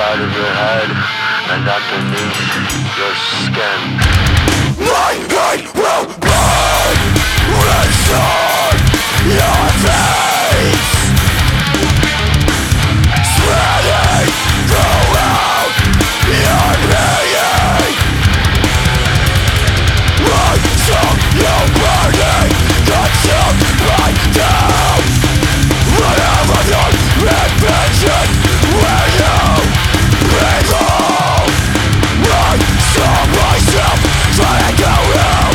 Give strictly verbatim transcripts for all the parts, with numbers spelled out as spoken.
inside of your head and underneath your skin. My mind will burn inside your face, spreading throughout your being. I saw you burning, consumed by doubt. Whatever your invention, where you belong. I saw myself trying to help,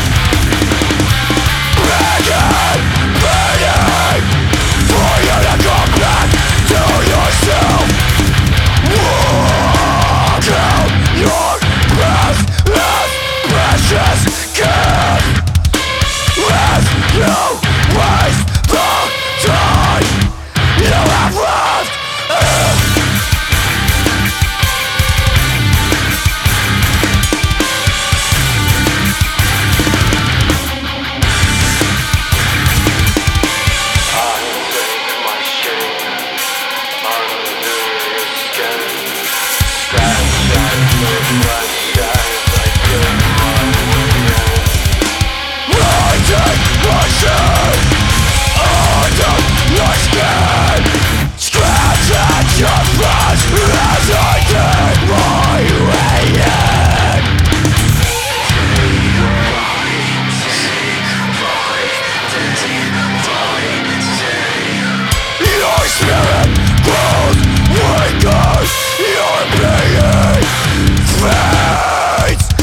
begging, begging for you to come back to yourself. Walk out your breath as precious gift. As you waste the time you have left. Your skin, scratch at your flesh as I take my way in. Your spirit grows weaker, your being fades.